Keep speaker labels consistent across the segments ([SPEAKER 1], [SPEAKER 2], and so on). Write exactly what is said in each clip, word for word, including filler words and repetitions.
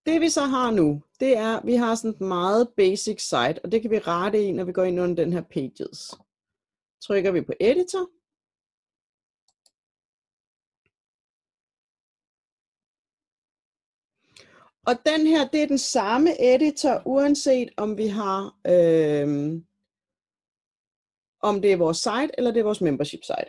[SPEAKER 1] det vi så har nu, det er, vi har sådan et meget basic site, og det kan vi rette i, når vi går ind under den her pages. Trykker vi på editor. Og den her, det er den samme editor, uanset om vi har, øh, om det er vores site, eller det er vores membership site.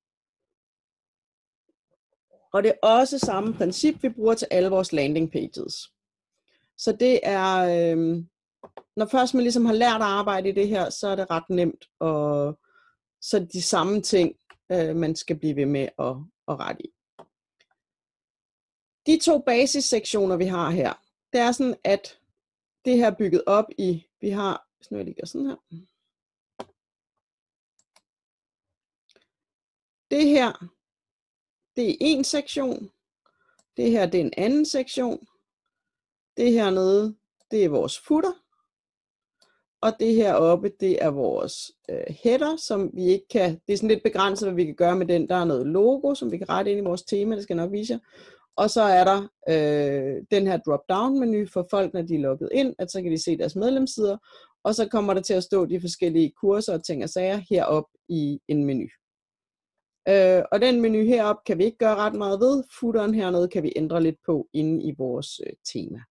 [SPEAKER 1] Og det er også samme princip, vi bruger til alle vores landing pages. Så det er, øh, når først man ligesom har lært at arbejde i det her, så er det ret nemt, og så er det de samme ting, øh, man skal blive ved med at, at rette i. De to basissektioner, vi har her, det er sådan, at det her er bygget op i, vi har, hvis nu jeg lige gør sådan her. Det her, det er en sektion. Det her, det er en anden sektion. Det her nede, det er vores footer. Og det her oppe, det er vores øh, header, som vi ikke kan, det er sådan lidt begrænset, hvad vi kan gøre med den. Der er noget logo, som vi kan rette ind i vores tema, det skal jeg nok vise jer. Og så er der øh, den her drop-down menu for folk, når de er logget ind, at så kan de se deres medlemssider. Og så kommer der til at stå de forskellige kurser og ting og sager heroppe i en menu. Øh, og den menu heroppe kan vi ikke gøre ret meget ved. Footeren hernede kan vi ændre lidt på inde i vores øh, tema.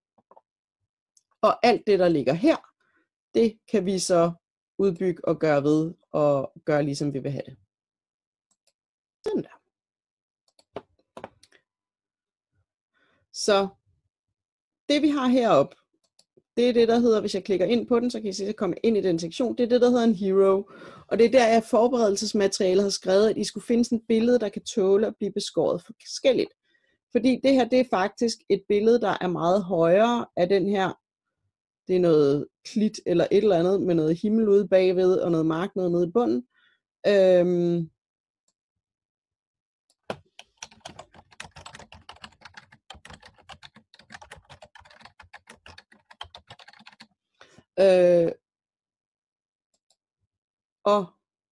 [SPEAKER 1] Og alt det, der ligger her, det kan vi så udbygge og gøre ved, og gøre ligesom vi vil have det. Sådan der. Så det vi har heroppe, det er det, der hedder, hvis jeg klikker ind på den, så kan I se, at jeg kommer ind i den sektion. Det er det, der hedder en hero. Og det er der, jeg forberedelsesmaterialet har skrevet, at I skulle finde sådan et billede, der kan tåle at blive beskåret forskelligt. Fordi det her, det er faktisk et billede, der er meget højere af den her. Det er noget klit eller et eller andet med noget himmel ude bagved og noget mark noget nede i bunden. Øhm, øh, og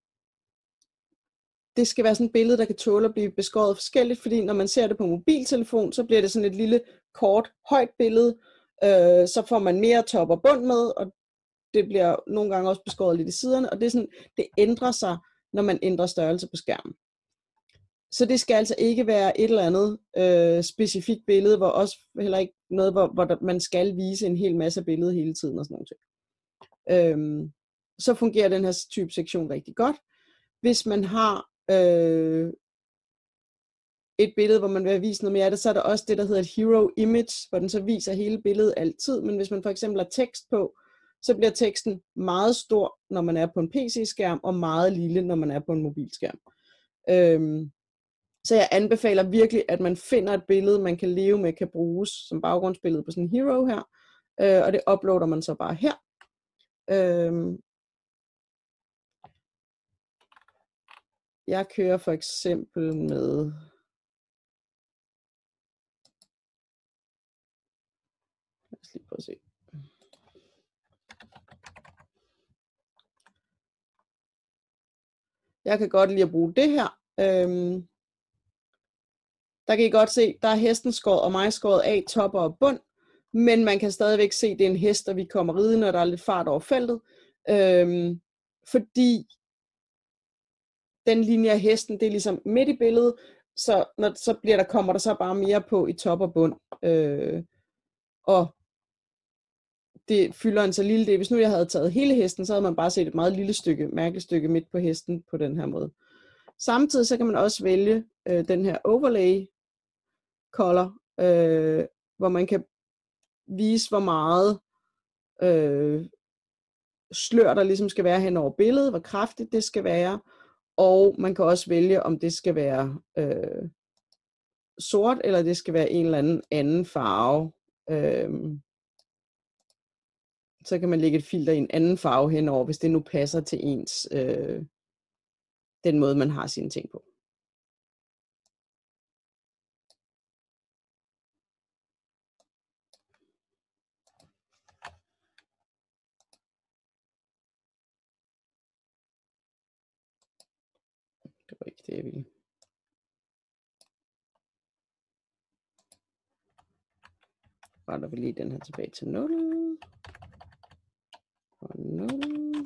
[SPEAKER 1] det skal være sådan et billede, der kan tåle at blive beskåret forskelligt, fordi når man ser det på mobiltelefon, så bliver det sådan et lille, kort, højt billede. Øh, så får man mere top og bund med, og det bliver nogle gange også beskåret lidt i siderne, og det, er sådan, det ændrer sig, når man ændrer størrelse på skærmen. Så det skal altså ikke være et eller andet øh, specifikt billede, hvor også heller ikke noget, hvor, hvor der, man skal vise en hel masse billeder hele tiden og sådan noget. Øhm, så fungerer den her type sektion rigtig godt. Hvis man har øh, et billede, hvor man vil vise noget mere af det, så er der også det, der hedder et hero image, hvor den så viser hele billedet altid. Men hvis man for eksempel har tekst på, så bliver teksten meget stor, når man er på en P C-skærm, og meget lille, når man er på en mobilskærm. Øhm, så jeg anbefaler virkelig, at man finder et billede, man kan leve med, kan bruges som baggrundsbillede på sådan en hero her. Øh, og det uploader man så bare her. Øhm, jeg kører for eksempel med... Lad os lige prøve at se. Jeg kan godt lide at bruge det her. Øhm, der kan I godt se, der er hesten skåret og mig skåret af topper og bund. Men man kan stadigvæk se, at det er en hest, og vi kommer ridende, og der er lidt fart over feltet. Øhm, fordi den linje af hesten, det er ligesom midt i billedet, så, når, så, bliver der, kommer der så bare mere på i top og bund. Øh, og det fylder en så lille del. Hvis nu jeg havde taget hele hesten, så havde man bare set et meget lille stykke, mærkeligt stykke midt på hesten på den her måde. Samtidig så kan man også vælge øh, den her overlay color, øh, hvor man kan vise, hvor meget øh, slør der ligesom skal være hen over billedet, hvor kraftigt det skal være, og man kan også vælge, om det skal være øh, sort, eller det skal være en eller anden anden farve. Øh, så kan man lægge et filter i en anden farve henover, hvis det nu passer til ens, øh, den måde man har sine ting på. Det var ikke det, jeg ville. retter vi lige den her tilbage til nul. Og nul.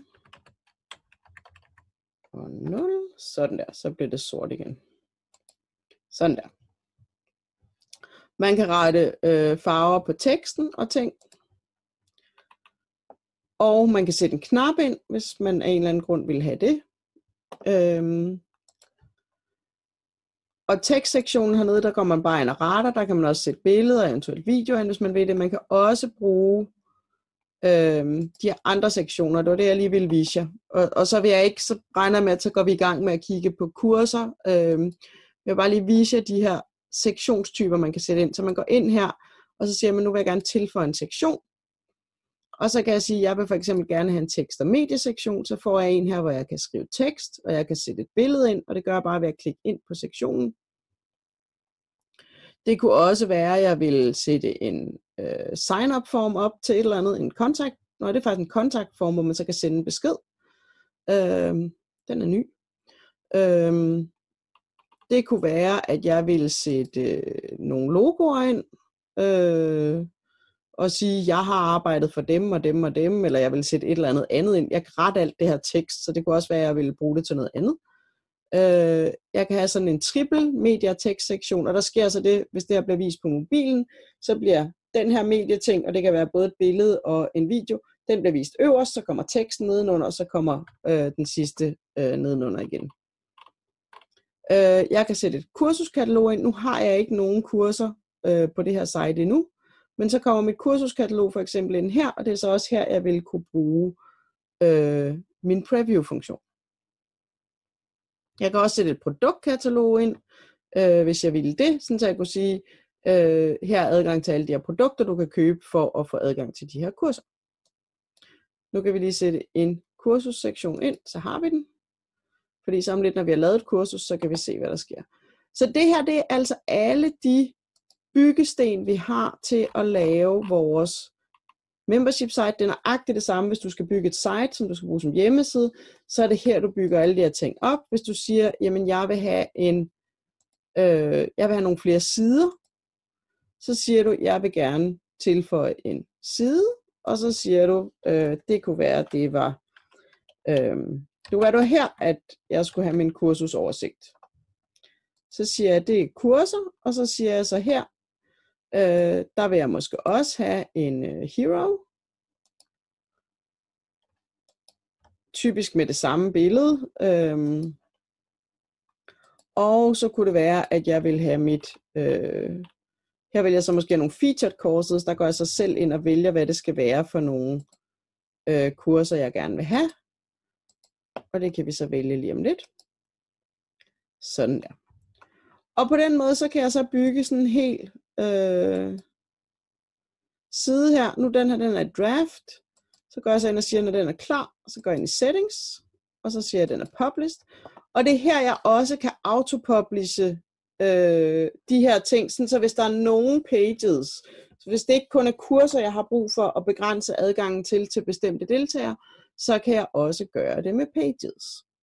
[SPEAKER 1] Og nul. Sådan der. Så bliver det sort igen. Sådan der. Man kan rette øh, farver på teksten og ting. Og man kan sætte en knap ind, hvis man af en eller anden grund vil have det. Øhm. Og tekstsektionen hernede, der går man bare ind og retter. Der kan man også sætte billeder og eventuelt videoer ind, hvis man vil det. Man kan også bruge øhm, de her andre sektioner. Det var det, jeg lige ville vise jer. Og, og så vil jeg ikke, så regner med, at så går vi i gang med at kigge på kurser. Øhm, jeg vil bare lige vise jer de her sektionstyper, man kan sætte ind. Så man går ind her, og så siger man, nu vil jeg gerne tilføje en sektion. Og så kan jeg sige, at jeg vil for eksempel gerne have en tekst- og mediesektion, så får jeg en her, hvor jeg kan skrive tekst, og jeg kan sætte et billede ind, og det gør jeg bare ved at klikke ind på sektionen. Det kunne også være, at jeg vil sætte en øh, sign-up-form op til et eller andet, en kontakt. Nå, det er faktisk en kontaktform, hvor man så kan sende en besked. Øhm, den er ny. Øhm, det kunne være, at jeg vil sætte øh, nogle logoer ind, øh, og sige, jeg har arbejdet for dem og dem og dem, eller jeg vil sætte et eller andet andet ind. Jeg kan rette alt det her tekst, så det kunne også være, at jeg ville bruge det til noget andet. Øh, jeg kan have sådan en triple media tekstsektion, og der sker så det, hvis det her bliver vist på mobilen, så bliver den her medieting, og det kan være både et billede og en video, den bliver vist øverst, så kommer teksten nedenunder, og så kommer øh, den sidste øh, nedenunder igen. Øh, jeg kan sætte et kursuskatalog ind. Nu har jeg ikke nogen kurser øh, på det her site endnu, men så kommer mit kursuskatalog for eksempel ind her, og det er så også her, jeg vil kunne bruge øh, min preview-funktion. Jeg kan også sætte et produktkatalog ind, øh, hvis jeg ville det, sådan så jeg kunne sige, øh, her er adgang til alle de her produkter, du kan købe for at få adgang til de her kurser. Nu kan vi lige sætte en kursussektion ind, så har vi den. Fordi så om lidt, når vi har lavet et kursus, så kan vi se, hvad der sker. Så det her, det er altså alle de byggesten, vi har til at lave vores membership site. Det er nøjagtigt det samme, hvis du skal bygge et site, som du skal bruge som hjemmeside, så er det her, du bygger alle de her ting op. Hvis du siger, jamen jeg vil have en, øh, jeg vil have nogle flere sider, så siger du, jeg vil gerne tilføje en side, og så siger du, øh, det kunne være, at det var, øh, det kunne være, det var her, at jeg skulle have min kursusoversigt. Så siger jeg, det er kurser, og så siger jeg så her, øh, der vil jeg måske også have en øh, hero. Typisk med det samme billede. Øhm, og så kunne det være, at jeg vil have mit, øh, her vil jeg så måske have nogle featured courses, der går jeg så selv ind og vælger, hvad det skal være for nogle øh, kurser, jeg gerne vil have. Og det kan vi så vælge lige om lidt. Sådan der. Og på den måde, så kan jeg så bygge sådan en hel øh, side her. Nu den her, den er et draft. Så går jeg så ind og siger, når den er klar, så går jeg ind i settings, og så siger jeg, at den er published. Og det er her, jeg også kan autopublishe øh, de her ting, sådan, så hvis der er nogle pages, så hvis det ikke kun er kurser, jeg har brug for at begrænse adgangen til til bestemte deltagere, så kan jeg også gøre det med pages.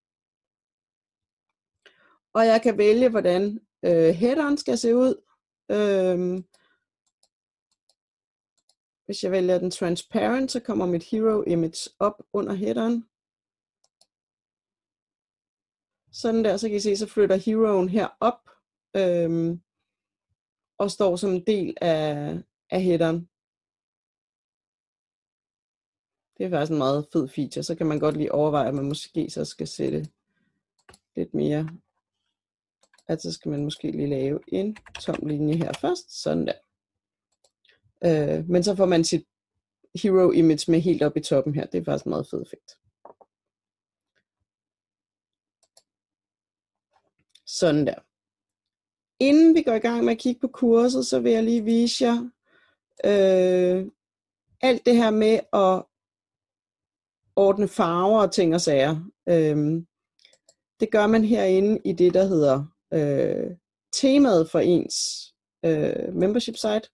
[SPEAKER 1] Og jeg kan vælge, hvordan øh, headeren skal se ud. Øh, Hvis jeg vælger den transparent, så kommer mit hero image op under headeren. Sådan der, så kan I se, så flytter heroen her op øhm, og står som en del af, af headeren. Det er faktisk en meget fed feature. Så kan man godt lige overveje, at man måske så skal sætte lidt mere. At så skal man måske lige lave en tom linje her først. Sådan der. Øh, men så får man sit hero image med helt op i toppen her. Det er faktisk en meget fed effekt. Sådan der. Inden vi går i gang med at kigge på kurset, så vil jeg lige vise jer øh, alt det her med at ordne farver og ting og sager. Øh, det gør man herinde i det, der hedder øh, temaet for ens øh, membership site.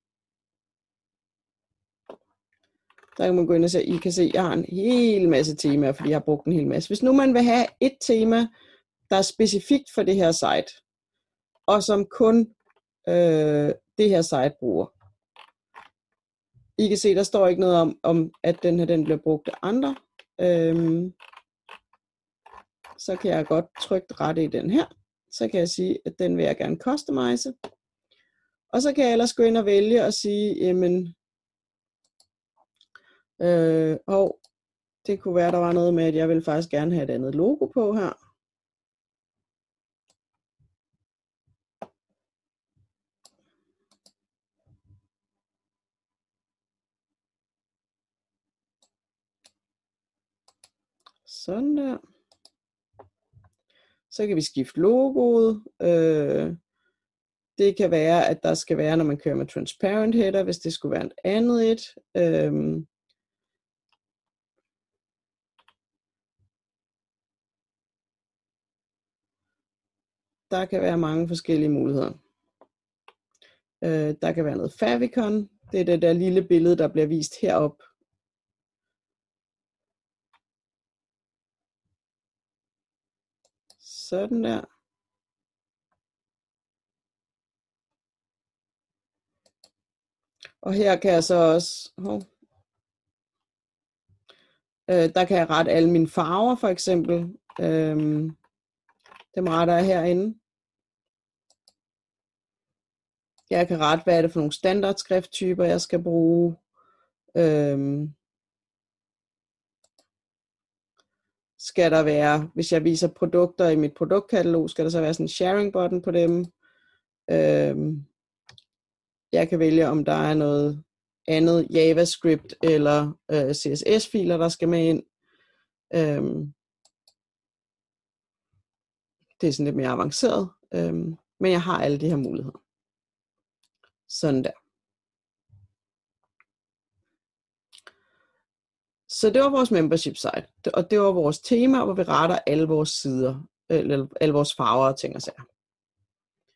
[SPEAKER 1] Der kan man gå ind og se, I kan se, at jeg har en hel masse temaer, fordi jeg har brugt en hel masse. Hvis nu man vil have et tema, der er specifikt for det her site, og som kun øh, det her site bruger, I kan se, der står ikke noget om, om at den her den bliver brugt af andre. Øhm, så kan jeg godt trykke rette i den her. Så kan jeg sige, at den vil jeg gerne customize. Og så kan jeg ellers gå ind og vælge og sige, jamen, øh, og det kunne være, der var noget med, at jeg vil faktisk gerne have et andet logo på her. Sådan der. Så kan vi skifte logoet. Øh, det kan være, at der skal være, når man kører med transparent header, hvis det skulle være et andet et. Øh, der kan være mange forskellige muligheder. Øh, der kan være noget favicon. Det er det der lille billede, der bliver vist heroppe. Sådan der. Og her kan jeg så også, oh, øh, der kan jeg rette alle mine farver for eksempel. Øh, dem retter jeg herinde. Jeg kan rette, hvad er det for nogle standardskrifttyper, jeg skal bruge. Øh, skal der være, hvis jeg viser produkter i mit produktkatalog, skal der så være sådan en sharing button på dem. Øh, jeg kan vælge, om der er noget andet JavaScript eller øh, C S S-filer, der skal med ind. Øhm, det er sådan lidt mere avanceret, øhm, men jeg har alle de her muligheder. Sådan der. Så det var vores membership site, og det var vores tema, hvor vi retter alle vores sider, eller alle vores farver og ting og sager.